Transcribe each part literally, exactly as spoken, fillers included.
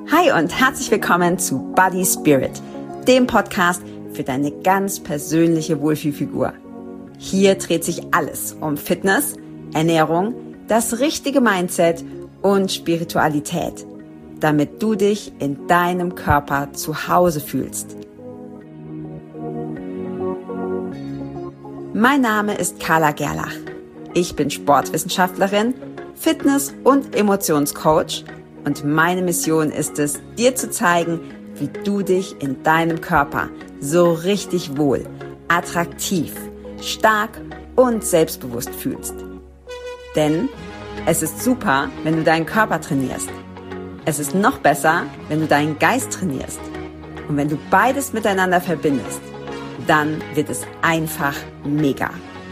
Hi und herzlich willkommen zu Body Spirit, dem Podcast für deine ganz persönliche Wohlfühlfigur. Hier dreht sich alles um Fitness, Ernährung, das richtige Mindset und Spiritualität, damit du dich in deinem Körper zu Hause fühlst. Mein Name ist Carla Gerlach. Ich bin Sportwissenschaftlerin, Fitness- und Emotionscoach und meine Mission ist es, dir zu zeigen, wie du dich in deinem Körper so richtig wohl, attraktiv, stark und selbstbewusst fühlst. Denn es ist super, wenn du deinen Körper trainierst. Es ist noch besser, wenn du deinen Geist trainierst. Und wenn du beides miteinander verbindest, dann wird es einfach mega.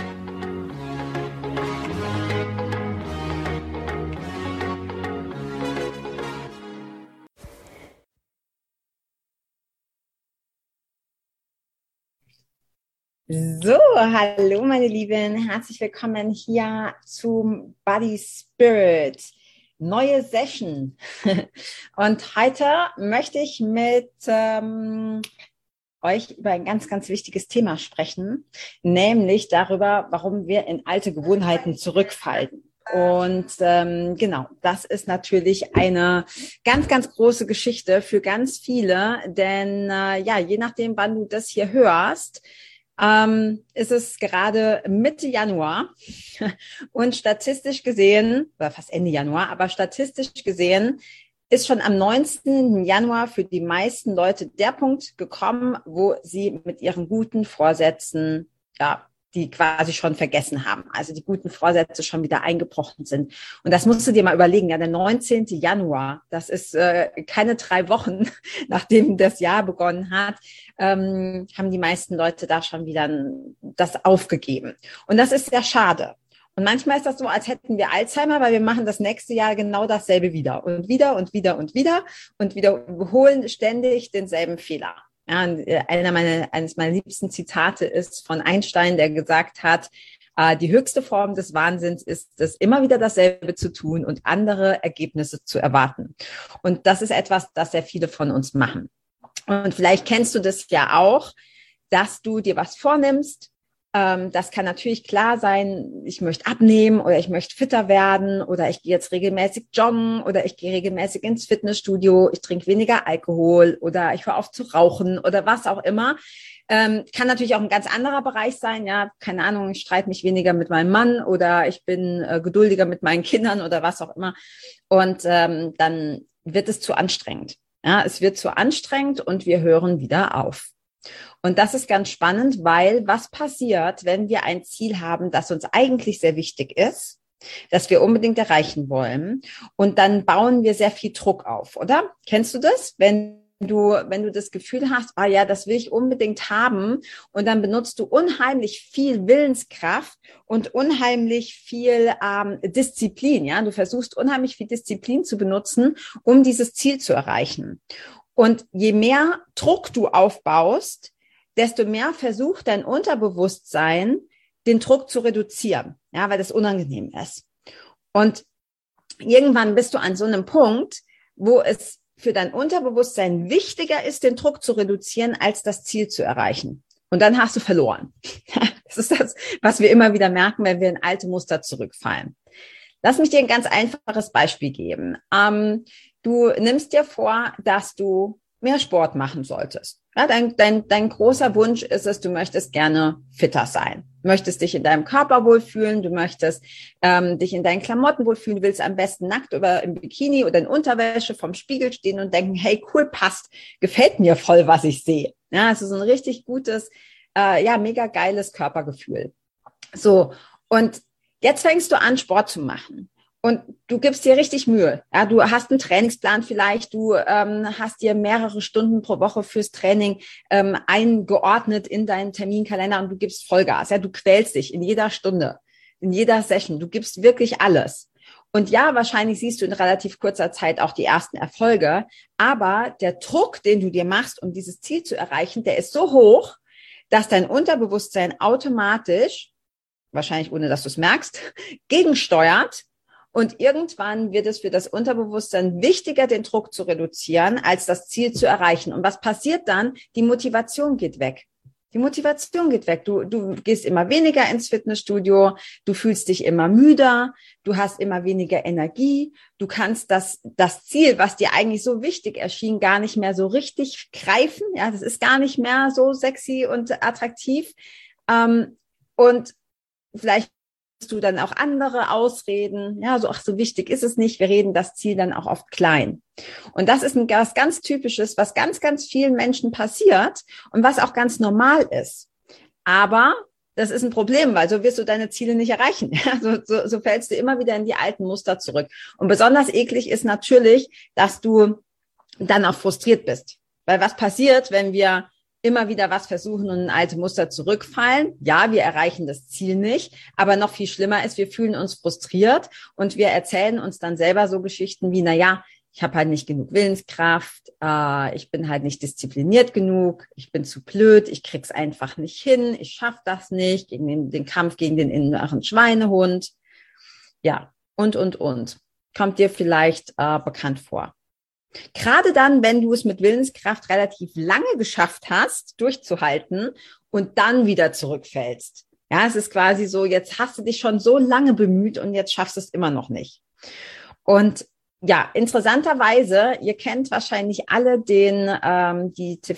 So, hallo meine Lieben, herzlich willkommen hier zum Body Spirit. Neue Session. Und heute möchte ich mit ähm, euch über ein ganz, ganz wichtiges Thema sprechen, nämlich darüber, warum wir in alte Gewohnheiten zurückfallen. Und ähm, genau, das ist natürlich eine ganz, ganz große Geschichte für ganz viele, denn äh, ja, je nachdem, wann du das hier hörst, ähm, ist es gerade Mitte Januar und statistisch gesehen, oder fast Ende Januar, aber statistisch gesehen ist schon am neunzehnten Januar für die meisten Leute der Punkt gekommen, wo sie mit ihren guten Vorsätzen, ja, die quasi schon vergessen haben, also die guten Vorsätze schon wieder eingebrochen sind. Und das musst du dir mal überlegen, ja, der neunzehnten Januar, das ist äh, keine drei Wochen, nachdem das Jahr begonnen hat, ähm, haben die meisten Leute da schon wieder das aufgegeben. Und das ist sehr schade. Und manchmal ist das so, als hätten wir Alzheimer, weil wir machen das nächste Jahr genau dasselbe wieder und wieder und wieder und wieder und wiederholen ständig denselben Fehler. Ja, einer meiner, eines meiner liebsten Zitate ist von Einstein, der gesagt hat, äh, die höchste Form des Wahnsinns ist es, immer wieder dasselbe zu tun und andere Ergebnisse zu erwarten. Und das ist etwas, das sehr viele von uns machen. Und vielleicht kennst du das ja auch, dass du dir was vornimmst. Ähm, das kann natürlich klar sein, ich möchte abnehmen oder ich möchte fitter werden oder ich gehe jetzt regelmäßig joggen oder ich gehe regelmäßig ins Fitnessstudio, ich trinke weniger Alkohol oder ich höre auf zu rauchen oder was auch immer. Ähm, kann natürlich auch ein ganz anderer Bereich sein, ja, keine Ahnung, ich streite mich weniger mit meinem Mann oder ich bin äh, geduldiger mit meinen Kindern oder was auch immer. Und ähm, dann wird es zu anstrengend. Ja, es wird zu anstrengend und wir hören wieder auf. Und das ist ganz spannend, weil was passiert, wenn wir ein Ziel haben, das uns eigentlich sehr wichtig ist, das wir unbedingt erreichen wollen, und dann bauen wir sehr viel Druck auf, oder? Kennst du das? Wenn du, wenn du das Gefühl hast, ah ja, das will ich unbedingt haben, und dann benutzt du unheimlich viel Willenskraft und unheimlich viel ähm, Disziplin, ja? Du versuchst unheimlich viel Disziplin zu benutzen, um dieses Ziel zu erreichen. Und je mehr Druck du aufbaust, desto mehr versucht dein Unterbewusstsein, den Druck zu reduzieren, ja, weil das unangenehm ist. Und irgendwann bist du an so einem Punkt, wo es für dein Unterbewusstsein wichtiger ist, den Druck zu reduzieren, als das Ziel zu erreichen. Und dann hast du verloren. Das ist das, was wir immer wieder merken, wenn wir in alte Muster zurückfallen. Lass mich dir ein ganz einfaches Beispiel geben. Ähm, du nimmst dir vor, dass du mehr Sport machen solltest. Ja, dein, dein, dein großer Wunsch ist es, du möchtest gerne fitter sein. Du möchtest dich in deinem Körper wohlfühlen, du möchtest ähm, dich in deinen Klamotten wohlfühlen, du willst am besten nackt oder im Bikini oder in Unterwäsche vorm Spiegel stehen und denken, hey, cool, passt, gefällt mir voll, was ich sehe. Ja, es ist ein richtig gutes, äh, ja, mega geiles Körpergefühl. So, und jetzt fängst du an, Sport zu machen. Und du gibst dir richtig Mühe. Ja, du hast einen Trainingsplan vielleicht, du ähm, hast dir mehrere Stunden pro Woche fürs Training ähm, eingeordnet in deinen Terminkalender und du gibst Vollgas. Ja, du quälst dich in jeder Stunde, in jeder Session. Du gibst wirklich alles. Und ja, wahrscheinlich siehst du in relativ kurzer Zeit auch die ersten Erfolge. Aber der Druck, den du dir machst, um dieses Ziel zu erreichen, der ist so hoch, dass dein Unterbewusstsein automatisch, wahrscheinlich ohne dass du es merkst, gegensteuert Und irgendwann wird es für das Unterbewusstsein wichtiger, den Druck zu reduzieren, als das Ziel zu erreichen. Und was passiert dann? Die Motivation geht weg. Die Motivation geht weg. Du, du gehst immer weniger ins Fitnessstudio, du fühlst dich immer müder, du hast immer weniger Energie, du kannst das, das Ziel, was dir eigentlich so wichtig erschien, gar nicht mehr so richtig greifen. Ja, das ist gar nicht mehr so sexy und attraktiv. Ähm, und vielleicht du dann auch andere Ausreden, ja, so, ach, so wichtig ist es nicht, wir reden das Ziel dann auch oft klein. Und das ist ein was ganz Typisches, was ganz, ganz vielen Menschen passiert und was auch ganz normal ist. Aber das ist ein Problem, weil so wirst du deine Ziele nicht erreichen. Ja, so, so, so fällst du immer wieder in die alten Muster zurück. Und besonders eklig ist natürlich, dass du dann auch frustriert bist. Weil was passiert, wenn wir immer wieder was versuchen und in alte Muster zurückfallen? Ja, wir erreichen das Ziel nicht, aber noch viel schlimmer ist, wir fühlen uns frustriert und wir erzählen uns dann selber so Geschichten wie, na ja, ich habe halt nicht genug Willenskraft, äh, ich bin halt nicht diszipliniert genug, ich bin zu blöd, ich krieg's einfach nicht hin, ich schaff das nicht, gegen den, den Kampf gegen den inneren Schweinehund. Ja, und, und, und. Kommt dir vielleicht äh, bekannt vor. Gerade dann, wenn du es mit Willenskraft relativ lange geschafft hast, durchzuhalten und dann wieder zurückfällst. Ja, es ist quasi so, jetzt hast du dich schon so lange bemüht und jetzt schaffst du es immer noch nicht. Und ja, interessanterweise, ihr kennt wahrscheinlich alle den ähm, die T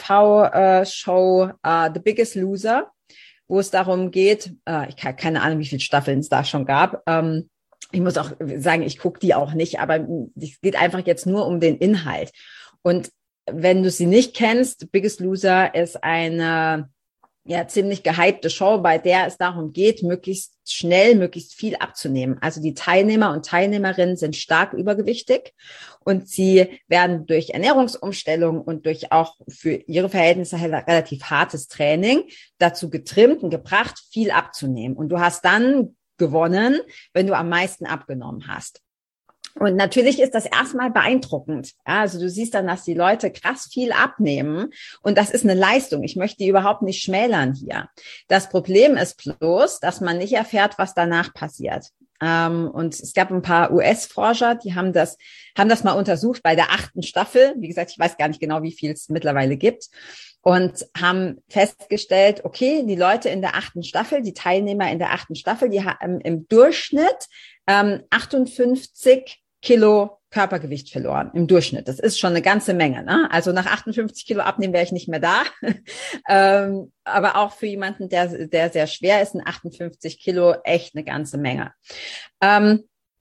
V-Show äh, The Biggest Loser, wo es darum geht, äh, ich habe keine Ahnung, wie viele Staffeln es da schon gab, ähm, ich muss auch sagen, ich gucke die auch nicht, aber es geht einfach jetzt nur um den Inhalt. Und wenn du sie nicht kennst, Biggest Loser ist eine ja ziemlich gehypte Show, bei der es darum geht, möglichst schnell, möglichst viel abzunehmen. Also die Teilnehmer und Teilnehmerinnen sind stark übergewichtig und sie werden durch Ernährungsumstellung und durch auch für ihre Verhältnisse relativ hartes Training dazu getrimmt und gebracht, viel abzunehmen. Und du hast dann gewonnen, wenn du am meisten abgenommen hast. Und natürlich ist das erstmal beeindruckend. Ja, also du siehst dann, dass die Leute krass viel abnehmen und das ist eine Leistung. Ich möchte die überhaupt nicht schmälern hier. Das Problem ist bloß, dass man nicht erfährt, was danach passiert. Ähm, und es gab ein paar U S-Forscher, die haben das, haben das mal untersucht bei der achten Staffel. Wie gesagt, ich weiß gar nicht genau, wie viel es mittlerweile gibt. Und haben festgestellt, okay, die Leute in der achten Staffel, die Teilnehmer in der achten Staffel, die haben im Durchschnitt ähm, achtundfünfzig Kilo Körpergewicht verloren, im Durchschnitt. Das ist schon eine ganze Menge. Ne? Also nach achtundfünfzig Kilo abnehmen wäre ich nicht mehr da. ähm, aber auch für jemanden, der, der sehr schwer ist, sind achtundfünfzig Kilo echt eine ganze Menge. Ähm,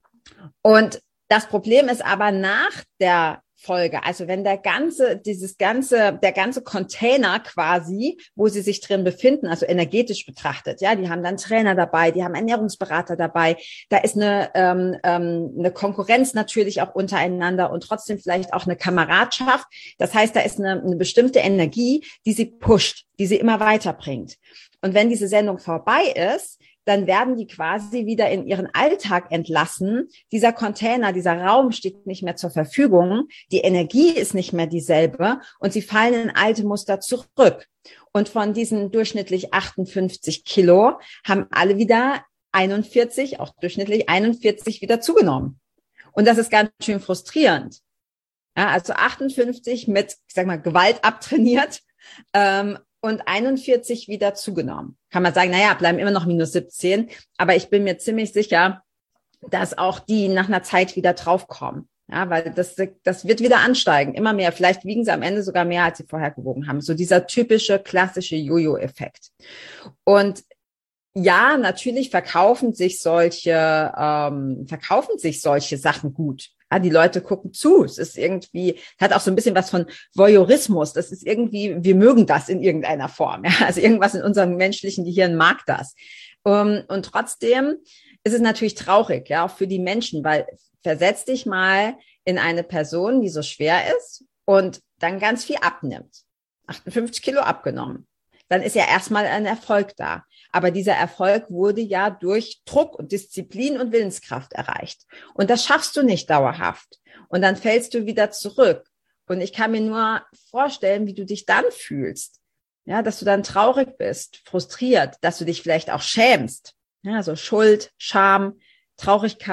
und das Problem ist aber nach der Folge. Also wenn der ganze, dieses ganze, der ganze Container quasi, wo sie sich drin befinden, also energetisch betrachtet, ja, die haben dann Trainer dabei, die haben Ernährungsberater dabei, da ist eine, ähm, ähm, eine Konkurrenz natürlich auch untereinander und trotzdem vielleicht auch eine Kameradschaft. Das heißt, da ist eine, eine bestimmte Energie, die sie pusht, die sie immer weiterbringt. Und wenn diese Sendung vorbei ist, dann werden die quasi wieder in ihren Alltag entlassen. Dieser Container, dieser Raum steht nicht mehr zur Verfügung. Die Energie ist nicht mehr dieselbe und sie fallen in alte Muster zurück. Und von diesen durchschnittlich achtundfünfzig Kilo haben alle wieder einundvierzig, auch durchschnittlich einundvierzig wieder zugenommen. Und das ist ganz schön frustrierend. Ja, also achtundfünfzig mit, ich sag mal, Gewalt abtrainiert, ähm, und einundvierzig wieder zugenommen. Kann man sagen, naja, bleiben immer noch minus siebzehn. Aber ich bin mir ziemlich sicher, dass auch die nach einer Zeit wieder draufkommen. Ja, weil das, das wird wieder ansteigen, immer mehr. Vielleicht wiegen sie am Ende sogar mehr, als sie vorher gewogen haben. So dieser typische, klassische Jojo-Effekt. Und ja, natürlich verkaufen sich solche, ähm, verkaufen sich solche Sachen gut. Ja, die Leute gucken zu. Es ist irgendwie, hat auch so ein bisschen was von Voyeurismus. Das ist irgendwie, wir mögen das in irgendeiner Form. Ja, also irgendwas in unserem menschlichen Gehirn mag das. Um, und trotzdem ist es natürlich traurig, ja, auch für die Menschen, weil versetz dich mal in eine Person, die so schwer ist und dann ganz viel abnimmt. achtundfünfzig Kilo abgenommen. Dann ist ja erstmal ein Erfolg da. Aber dieser Erfolg wurde ja durch Druck und Disziplin und Willenskraft erreicht. Und das schaffst du nicht dauerhaft. Und dann fällst du wieder zurück. Und ich kann mir nur vorstellen, wie du dich dann fühlst. Ja, dass du dann traurig bist, frustriert, dass du dich vielleicht auch schämst. Ja, so Schuld, Scham, Traurigkeit,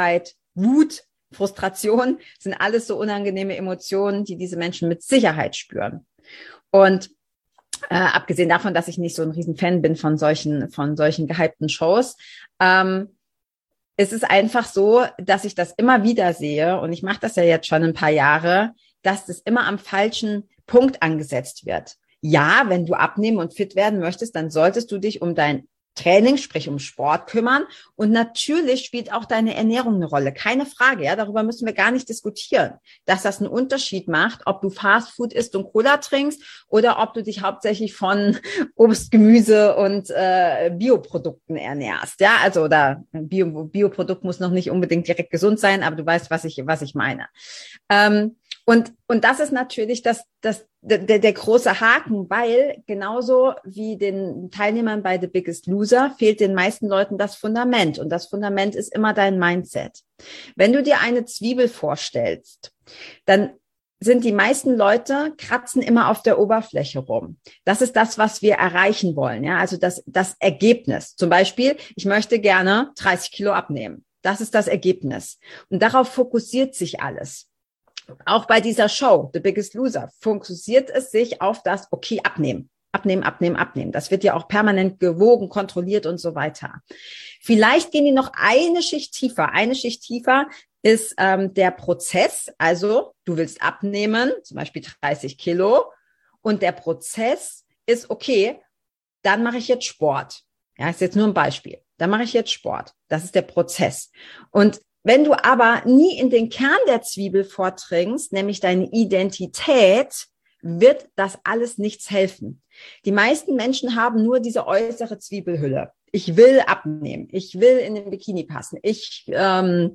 Wut, Frustration sind alles so unangenehme Emotionen, die diese Menschen mit Sicherheit spüren. Und äh, abgesehen davon, dass ich nicht so ein Riesenfan bin von solchen, von solchen gehypten Shows, ähm, es ist einfach so, dass ich das immer wieder sehe, und ich mache das ja jetzt schon ein paar Jahre, dass das immer am falschen Punkt angesetzt wird. Ja, wenn du abnehmen und fit werden möchtest, dann solltest du dich um dein Training, sprich um Sport kümmern. Und natürlich spielt auch deine Ernährung eine Rolle. Keine Frage, ja, darüber müssen wir gar nicht diskutieren, dass das einen Unterschied macht, ob du Fastfood isst und Cola trinkst oder ob du dich hauptsächlich von Obst, Gemüse und äh, Bioprodukten ernährst. Ja, also oder Bio, Bioprodukt muss noch nicht unbedingt direkt gesund sein, aber du weißt, was ich, was ich meine. Ähm, Und, und das ist natürlich das, das, der, der große Haken, weil genauso wie den Teilnehmern bei The Biggest Loser fehlt den meisten Leuten das Fundament. Und das Fundament ist immer dein Mindset. Wenn du dir eine Zwiebel vorstellst, dann sind die meisten Leute, kratzen immer auf der Oberfläche rum. Das ist das, was wir erreichen wollen. Ja, also das, das Ergebnis. Zum Beispiel, ich möchte gerne dreißig Kilo abnehmen. Das ist das Ergebnis. Und darauf fokussiert sich alles. Auch bei dieser Show, The Biggest Loser, fokussiert es sich auf das, okay, abnehmen, abnehmen, abnehmen, abnehmen. Das wird ja auch permanent gewogen, kontrolliert und so weiter. Vielleicht gehen die noch eine Schicht tiefer. Eine Schicht tiefer ist ähm, der Prozess. Also du willst abnehmen, zum Beispiel dreißig Kilo. Und der Prozess ist, okay, dann mache ich jetzt Sport. Ja, ist jetzt nur ein Beispiel. Dann mache ich jetzt Sport. Das ist der Prozess. Und wenn du aber nie in den Kern der Zwiebel vordringst, nämlich deine Identität, wird das alles nichts helfen. Die meisten Menschen haben nur diese äußere Zwiebelhülle. Ich will abnehmen. Ich will in den Bikini passen. Ich ähm,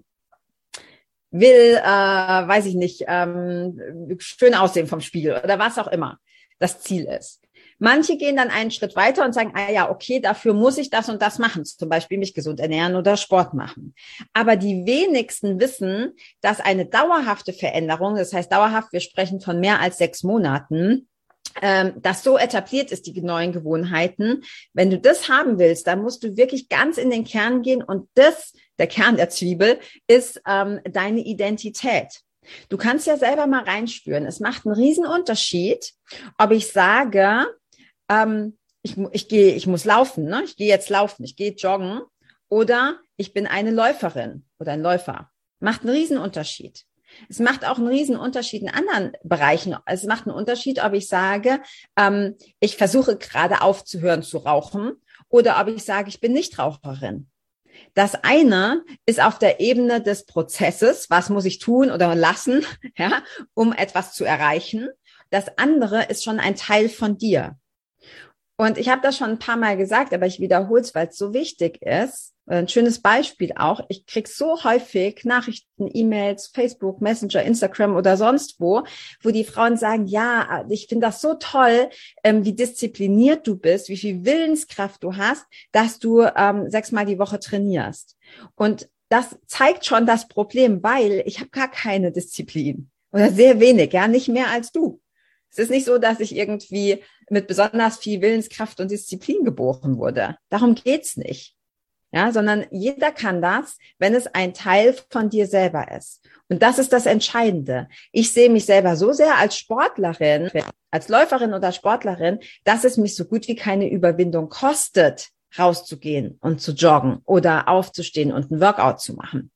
will, äh, weiß ich nicht, ähm, schön aussehen vom Spiegel oder was auch immer das Ziel ist. Manche gehen dann einen Schritt weiter und sagen, ah ja, okay, dafür muss ich das und das machen, zum Beispiel mich gesund ernähren oder Sport machen. Aber die wenigsten wissen, dass eine dauerhafte Veränderung, das heißt dauerhaft, wir sprechen von mehr als sechs Monaten, ähm, das so etabliert ist, die neuen Gewohnheiten. Wenn du das haben willst, dann musst du wirklich ganz in den Kern gehen, und das, der Kern der Zwiebel, ist ähm, deine Identität. Du kannst ja selber mal reinspüren. Es macht einen riesen Unterschied, ob ich sage, ähm, ich, ich gehe, ich muss laufen, ne? Ich gehe jetzt laufen, ich gehe joggen, oder ich bin eine Läuferin oder ein Läufer. Macht einen riesen Unterschied. Es macht auch einen riesen Unterschied in anderen Bereichen. Es macht einen Unterschied, ob ich sage, ähm, ich versuche gerade aufzuhören zu rauchen, oder ob ich sage, ich bin Nichtraucherin. Das eine ist auf der Ebene des Prozesses, was muss ich tun oder lassen, ja, um etwas zu erreichen. Das andere ist schon ein Teil von dir. Und ich habe das schon ein paar Mal gesagt, aber ich wiederhole es, weil es so wichtig ist. Ein schönes Beispiel auch. Ich kriege so häufig Nachrichten, E-Mails, Facebook, Messenger, Instagram oder sonst wo, wo die Frauen sagen, ja, ich finde das so toll, ähm, wie diszipliniert du bist, wie viel Willenskraft du hast, dass du ähm, sechsmal die Woche trainierst. Und das zeigt schon das Problem, weil ich habe gar keine Disziplin oder sehr wenig, ja, nicht mehr als du. Es ist nicht so, dass ich irgendwie mit besonders viel Willenskraft und Disziplin geboren wurde. Darum geht's nicht. Ja, sondern jeder kann das, wenn es ein Teil von dir selber ist. Und das ist das Entscheidende. Ich sehe mich selber so sehr als Sportlerin, als Läuferin oder Sportlerin, dass es mich so gut wie keine Überwindung kostet, rauszugehen und zu joggen oder aufzustehen und ein Workout zu machen.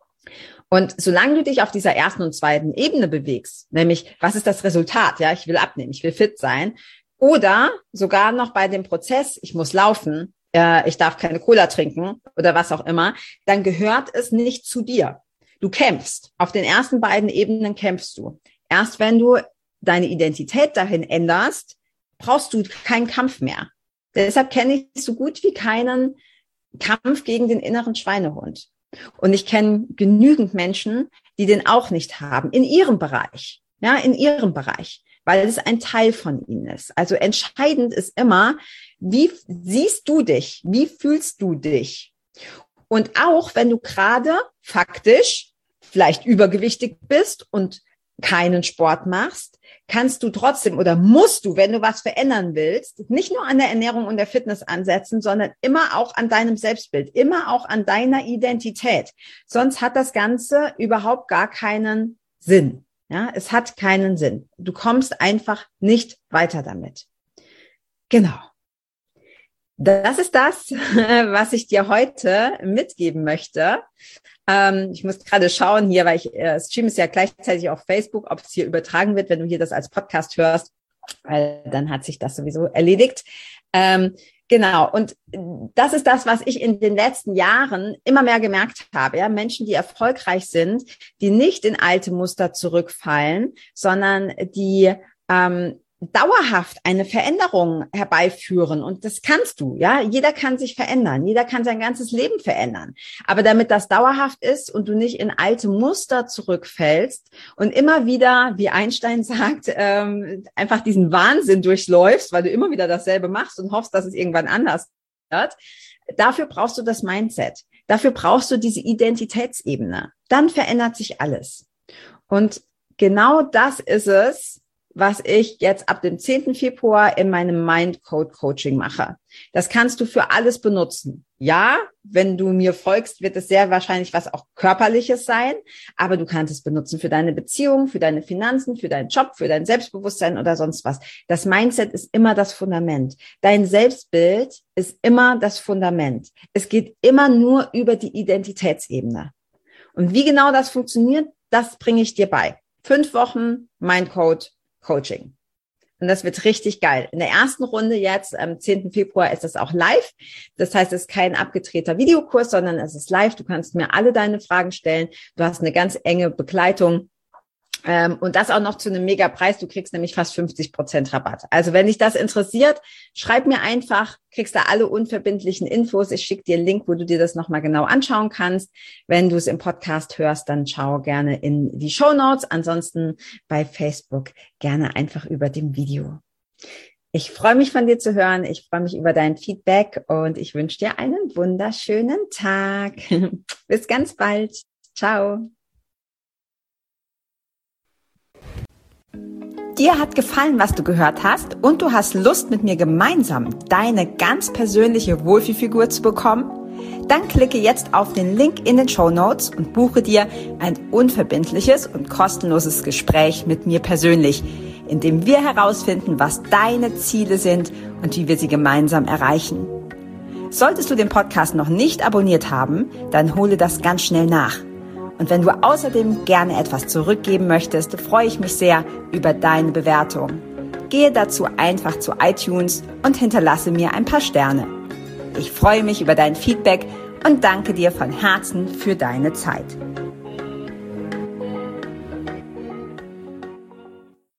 Und solange du dich auf dieser ersten und zweiten Ebene bewegst, nämlich was ist das Resultat? Ja, ich will abnehmen, ich will fit sein, oder sogar noch bei dem Prozess, ich muss laufen, äh, ich darf keine Cola trinken oder was auch immer, dann gehört es nicht zu dir. Du kämpfst. Auf den ersten beiden Ebenen kämpfst du. Erst wenn du deine Identität dahin änderst, brauchst du keinen Kampf mehr. Deshalb kenne ich so gut wie keinen Kampf gegen den inneren Schweinehund. Und ich kenne genügend Menschen, die den auch nicht haben, in ihrem Bereich, ja, in ihrem Bereich, weil es ein Teil von ihnen ist. Also entscheidend ist immer, wie siehst du dich? Wie fühlst du dich? Und auch wenn du gerade faktisch vielleicht übergewichtig bist und keinen Sport machst, kannst du trotzdem oder musst du, wenn du was verändern willst, nicht nur an der Ernährung und der Fitness ansetzen, sondern immer auch an deinem Selbstbild, immer auch an deiner Identität. Sonst hat das Ganze überhaupt gar keinen Sinn. Ja, es hat keinen Sinn. Du kommst einfach nicht weiter damit. Genau. Das ist das, was ich dir heute mitgeben möchte. Ähm, ich muss gerade schauen hier, weil ich äh, streame es ja gleichzeitig auf Facebook, ob es hier übertragen wird, wenn du hier das als Podcast hörst, weil dann hat sich das sowieso erledigt. Ähm, genau. Und das ist das, was ich in den letzten Jahren immer mehr gemerkt habe. Ja, Menschen, die erfolgreich sind, die nicht in alte Muster zurückfallen, sondern die ähm, dauerhaft eine Veränderung herbeiführen. Und das kannst du, ja. Jeder kann sich verändern. Jeder kann sein ganzes Leben verändern. Aber damit das dauerhaft ist und du nicht in alte Muster zurückfällst und immer wieder, wie Einstein sagt, ähm, einfach diesen Wahnsinn durchläufst, weil du immer wieder dasselbe machst und hoffst, dass es irgendwann anders wird. Dafür brauchst du das Mindset. Dafür brauchst du diese Identitätsebene. Dann verändert sich alles. Und genau das ist es, was ich jetzt ab dem zehnten Februar in meinem Mind Code Coaching mache. Das kannst du für alles benutzen. Ja, wenn du mir folgst, wird es sehr wahrscheinlich was auch Körperliches sein, aber du kannst es benutzen für deine Beziehung, für deine Finanzen, für deinen Job, für dein Selbstbewusstsein oder sonst was. Das Mindset ist immer das Fundament. Dein Selbstbild ist immer das Fundament. Es geht immer nur über die Identitätsebene. Und wie genau das funktioniert, das bringe ich dir bei. Fünf Wochen Mind Code Coaching. Und das wird richtig geil. In der ersten Runde jetzt, am zehnten Februar, ist das auch live. Das heißt, es ist kein abgedrehter Videokurs, sondern es ist live. Du kannst mir alle deine Fragen stellen. Du hast eine ganz enge Begleitung. Ähm, und das auch noch zu einem Mega-Preis. Du kriegst nämlich fast fünfzig Prozent Rabatt. Also wenn dich das interessiert, schreib mir einfach, kriegst da alle unverbindlichen Infos. Ich schicke dir einen Link, wo du dir das nochmal genau anschauen kannst. Wenn du es im Podcast hörst, dann schau gerne in die Shownotes. Ansonsten bei Facebook gerne einfach über dem Video. Ich freue mich von dir zu hören. Ich freue mich über dein Feedback und ich wünsche dir einen wunderschönen Tag. Bis ganz bald. Ciao. Dir hat gefallen, was du gehört hast und du hast Lust, mit mir gemeinsam deine ganz persönliche Wohlfühlfigur zu bekommen? Dann klicke jetzt auf den Link in den Shownotes und buche dir ein unverbindliches und kostenloses Gespräch mit mir persönlich, in dem wir herausfinden, was deine Ziele sind und wie wir sie gemeinsam erreichen. Solltest du den Podcast noch nicht abonniert haben, dann hole das ganz schnell nach. Und wenn du außerdem gerne etwas zurückgeben möchtest, freue ich mich sehr über deine Bewertung. Gehe dazu einfach zu iTunes und hinterlasse mir ein paar Sterne. Ich freue mich über dein Feedback und danke dir von Herzen für deine Zeit.